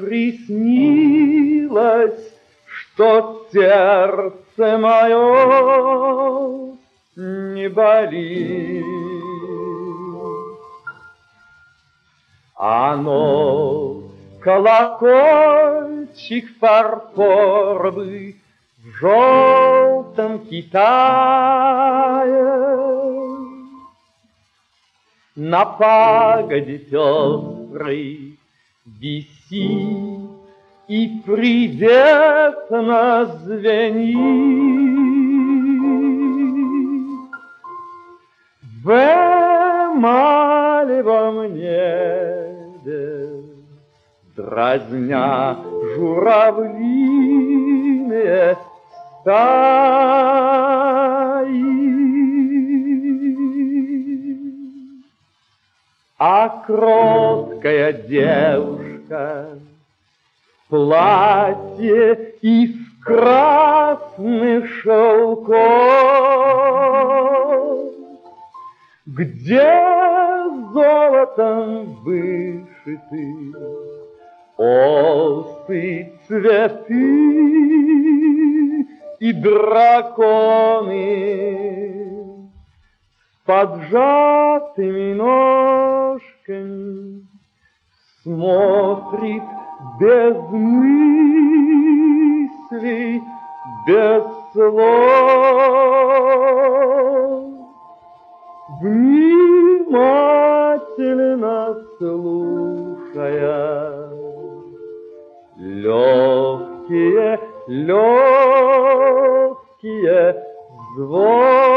приснилось, что сердце мое не болит. Оно колокольчик фарфоровый в желтом Китае. На пагоде пестрой висит и приветно звенит. В эмалевом небе, дразня журавлиные стаи, а кроткая девушка в платье из красных шелков, где золотом вышиты осы, цветы и драконы, с поджатыми ножками смотрит без мыслей, без слов, внимательно слушая легкие звуки.